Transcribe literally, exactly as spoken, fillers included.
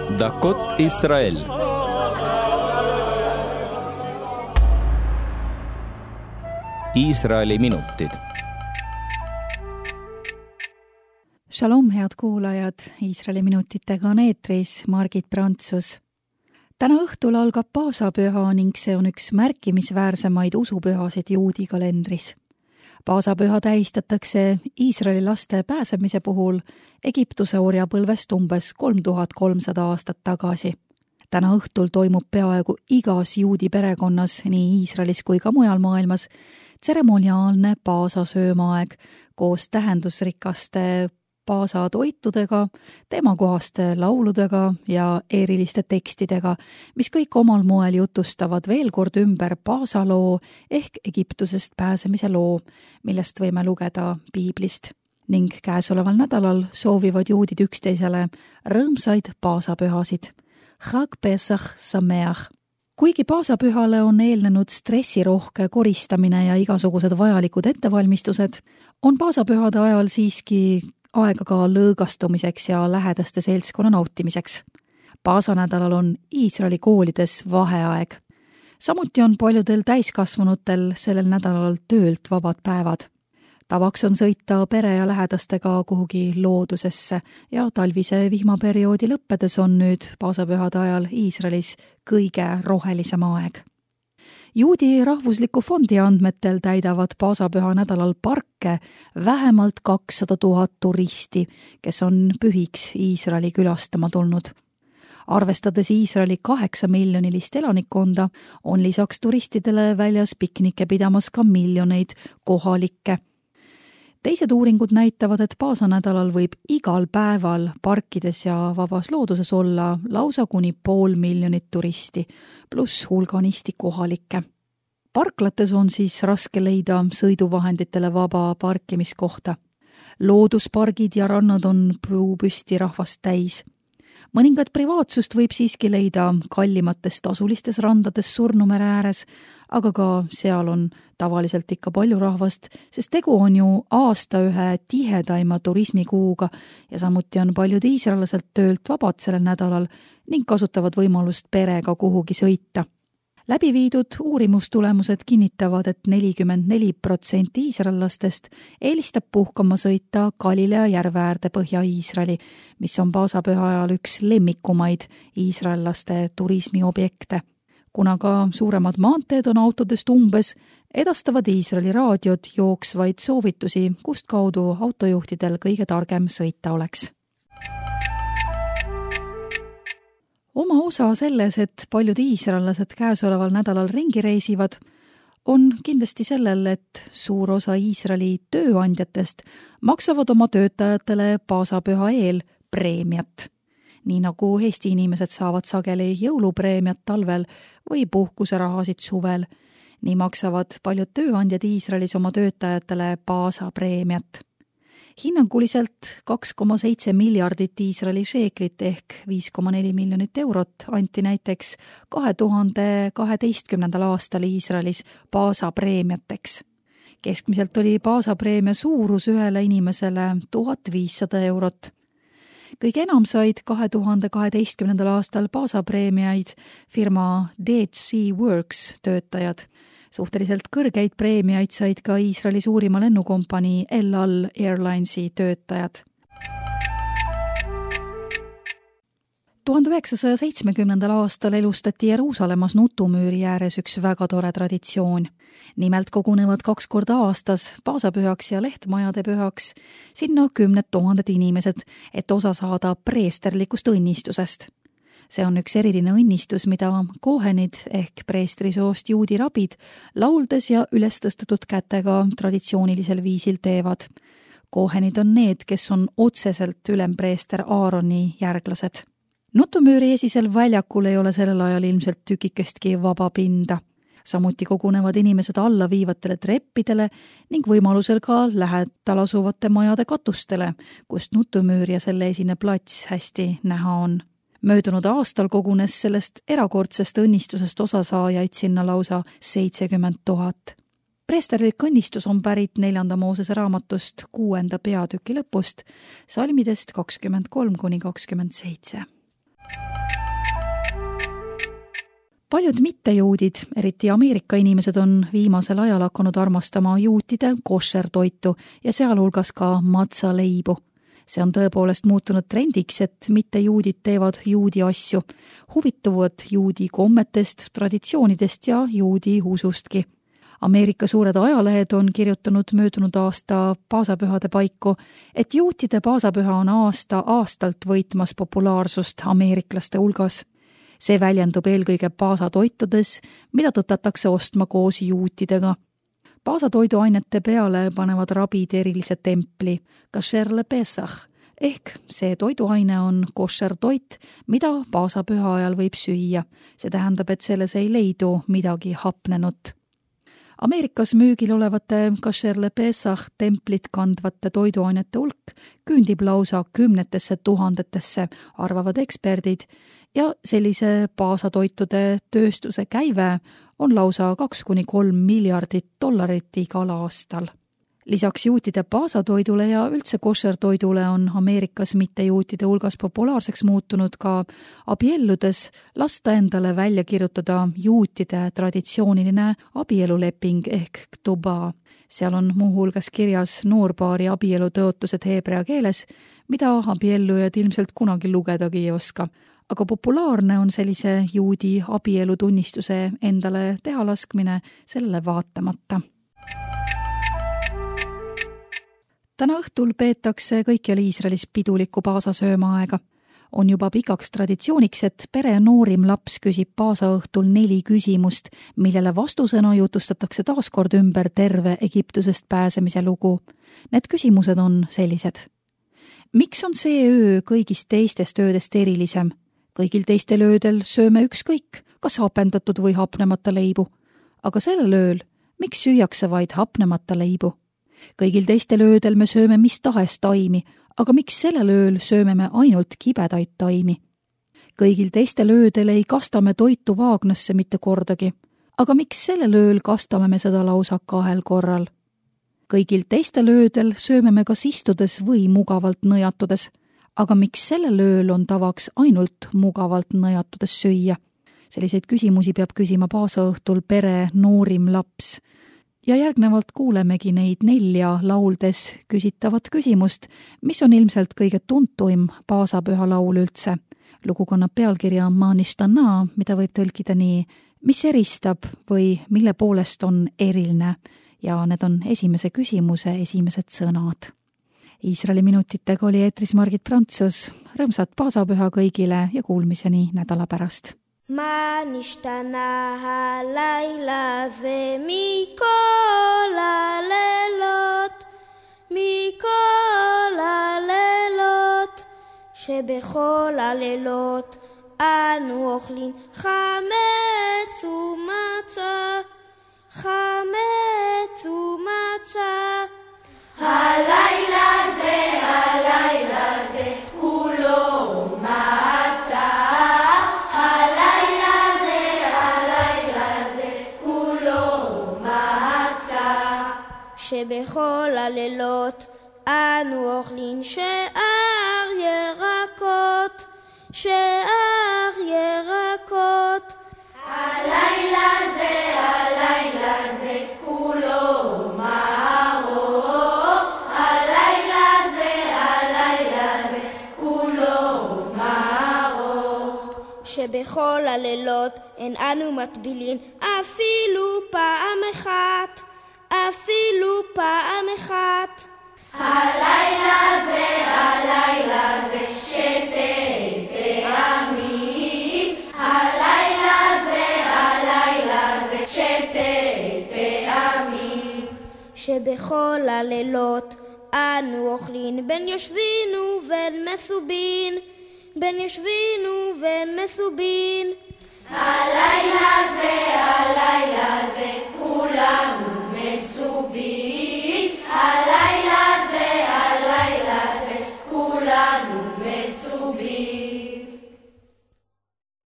דקות ישראל. Iisraeli minutid. Shalom, head kuulajad, Iisraeli minutitega on eetris Margit Prantsus. Täna õhtul algab paasapüha ning see on üks märkimisväärsemaid usupühasid juudi kalendris. Paasapüha tähistatakse Iisraeli laste pääsemise puhul Egiptuse orjapõlvest umbes kolm tuhat kolmsada aastat tagasi. Täna õhtul toimub peaaegu igas juudi perekonnas, nii Iisraelis kui ka mujal maailmas, tseremoniaalne paasasöömaaeg koos tähendusrikaste paasatoitudega, teemakohaste lauludega ja eriliste tekstidega, mis kõik omal moel jutustavad veel kord ümber paasaloo ehk Egiptusest pääsemise loo, millest võime lugeda piiblist. Ning käesoleval nädalal soovivad juudid üksteisele rõõmsaid paasapühasid. Chag Pesach Sameach. Kuigi paasapühale on eelnenud stressirohke koristamine ja igasugused vajalikud ettevalmistused, on paasapühade ajal siiski aega ka lõõgastumiseks ja lähedaste seltskonna nautimiseks. Paasanädalal on Iisraeli koolides vaheaeg. Samuti on paljudel täiskasvanutel sellel nädalal töölt vabad päevad. Tavaks on sõita pere ja lähedastega kuhugi loodusesse ja talvise vihmaperioodi lõppedes on nüüd paasapühade ajal Iisraelis kõige rohelisem aeg. Juudi rahvusliku fondi andmetel täidavad paasapüha nädalal parke vähemalt kakssada tuhat turisti, kes on pühiks Iisraeli külastama tulnud. Arvestades Iisraeli kaheksa miljonilist elanikkonda, on lisaks turistidele väljas piknike pidamas ka miljoneid kohalikke. Teised uuringud näitavad, et paasanädalal võib igal päeval parkides ja vabas looduses olla lausa kuni pool miljonit turisti, pluss hulganisti kohalikke. Parklates on siis raske leida sõiduvahenditele vaba parkimiskohta. Looduspargid ja rannad on puupüsti rahvast täis. Mõningat privaatsust võib siiski leida kallimates tasulistes randades Surnumere ääres, aga ka seal on tavaliselt ikka palju rahvast, sest tegu on ju aasta ühe tihedaima turismikuuga ja samuti on paljud iisraelased töölt vabad sellel nädalal ning kasutavad võimalust perega kuhugi sõita. Läbi viidud uurimustulemused kinnitavad, et nelikümmend neli protsenti iisraellastest eelistab puhkama sõita Galilea järve äärde Põhja-Iisraeli, mis on paasapüha ajal üks lemmikumaid iisraellaste turismiobjekte. Kuna ka suuremad maanteed on autodest umbes, edastavad Iisraeli raadiod jooksvaid soovitusi, kust kaudu autojuhtidel kõige targem sõita oleks. Oma osa selles, et paljud iisraellased käesoleval nädalal ringi reisivad, on kindlasti sellel, et suur osa Iisraeli tööandjatest maksavad oma töötajatele paasapüha eel preemiat. Nii nagu Eesti inimesed saavad sageli jõulupreemiat talvel või puhkuserahasid suvel, nii maksavad paljud tööandjad Iisraelis oma töötajatele paasapreemiat. Hinnanguliselt kaks koma seitse miljardit Iisraeli šeeklit ehk viis koma neli miljonit eurot anti näiteks kahe tuhande kaheteistkümnendal aastal Iisraelis paasapreemiateks. Keskmiselt oli paasapreemia suurus ühele inimesele tuhat viissada eurot. Kõige enam said kahe tuhande kaheteistkümnendal aastal paasapreemiaid firma D H C Works töötajad. Suhteliselt kõrgeid preemiaid said ka Iisraeli suurima lennukompanii El Al Airlinesi töötajad. tuhande üheksasaja seitsmekümnendal aastal elustati Jeruusalemmas Nutumüüri ääres üks väga tore traditsioon. Nimelt kogunevad kaks korda aastas paasapühaks ja lehtmajade pühaks sinna kümned tuhanded inimesed, et osa saada preesterlikust õnnistusest. See on üks eriline õnnistus, mida kohenid ehk preestrisoost juudi rabid lauldes ja üles tõstetud kätega traditsioonilisel viisil teevad. Kohenid on need, kes on otseselt ülempreester Aaroni järglased. Nutumüüri esisel väljakul ei ole sellel ajal ilmselt tükikestki vaba pinda. Samuti kogunevad inimesed alla viivatele treppidele ning võimalusel ka lähedal asuvate majade katustele, kust Nutumüür ja selle esine plats hästi näha on. Möödunud aastal kogunes sellest erakordsest õnnistusest osasaajaid sinna lausa seitsekümmend tuhat. Preesterlik õnnistus on pärit neljanda Moosese raamatust kuuenda peatüki lõpust, salmidest kakskümmend kolm kuni kakskümmend seitse. Paljud mittejuudid, eriti Ameerika inimesed, on viimasel ajal hakanud armastama juutide koššertoitu ja sealhulgas ka matsaleibu. See on tõepoolest muutunud trendiks, et mittejuudid teevad juudi asju, huvituvad juudi kommetest, traditsioonidest ja juudi usustki. Ameerika suured ajalehed on kirjutanud möödunud aasta paasapühade paiku, et juutide paasapüha on aasta aastalt võitmas populaarsust ameeriklaste hulgas. See väljendub eelkõige paasatoitudes, mida tõtatakse ostma koos juutidega. Paasatoiduainete peale panevad rabid erilise templi, kasher le pesach, ehk see toiduaine on koššertoit, mida paasapüha ajal võib süüa. See tähendab, et selles ei leidu midagi hapnenut. Ameerikas müügil olevate kasher le pesach templit kandvate toiduainete hulk küündib lausa kümnetesse tuhandetesse, arvavad eksperdid, ja sellise paasatoitude tööstuse käive on lausa kaks kuni kolm miljardit dollarit igal aastal. Lisaks juutide paasatoidule ja üldse koššertoidule on Ameerikas mittejuutide hulgas populaarseks muutunud ka abielludes lasta endale välja kirjutada juutide traditsiooniline abieluleping ehk ktuba. Seal on muuhulgas kirjas noorpaari abielutõotused heebrea keeles, mida abiellujad ilmselt kunagi lugedagi ei oska. Aga populaarne on sellise juudi abielutunnistuse endale teha laskmine sellele vaatamata. Täna õhtul peetakse kõikjal Iisraelis pidulikku paasasööma aega. On juba pikaks traditsiooniks, et pere noorim laps küsib paasaõhtul neli küsimust, millele vastusena jutustatakse taaskord ümber terve Egiptusest pääsemise lugu. Need küsimused on sellised. Miks on see öö kõigist teistest öödest erilisem? Kõigil teistel öödel sööme ükskõik, kas hapendatud või hapnemata leibu. Aga sellel ööl, miks süüakse vaid hapnemata leibu? Kõigil teistel öödel me sööme mis tahes taimi, aga miks sellel ööl sööme me ainult kibedaid taimi? Kõigil teistel öödel ei kasta me toitu vaagnasse mitte kordagi, aga miks sellel ööl kastame me seda lausa kahel korral? Kõigil teistel öödel sööme me kas istudes või mugavalt nõjatudes, aga miks sellel ööl on tavaks ainult mugavalt nõjatudes süüa? Selliseid küsimusi peab küsima paasaõhtul pere noorim laps. Ja järgnevalt kuulemegi neid nelja lauldes küsitavat küsimust, mis on ilmselt kõige tuntuim paasapüha laul üldse. Lugu kannab pealkirja Manishtana, mida võib tõlkida nii, mis eristab või mille poolest on eriline, ja need on esimese küsimuse esimesed sõnad. Iisraeli minutitega oli eetris Margit Prantsus. Rõõmsat paasapüha kõigile ja kuulmiseni nädala pärast. מה נשתנה הלילה זה מכל הלילות, מכל הלילות, שבכל הלילות אנו אוכלים חמץ ומצה, חמץ ומצה. הלילה זה, הלילה זה, כולו מצה. הלילה זה, הלילה זה, כולו מצה. שבכל הלילות אנו אוכלים שאר ירקות, שאר ירקות. הלילה זה, הלילה זה, כולו מרור. הלילה זה, הלילה זה, כולו מרור. שבכל הלילות אין אנו מטבילים אפילו פעם אחת, אפילו פעם אחת. הלילה זה, הלילה זה, שתי פעמים. הלילה זה, הלילה זה, שתי פעמים. שבכל הלילות אנו אוכלים בין יושבין ובין מסובין, בין יושבין ובין מסובין. הלילה זה,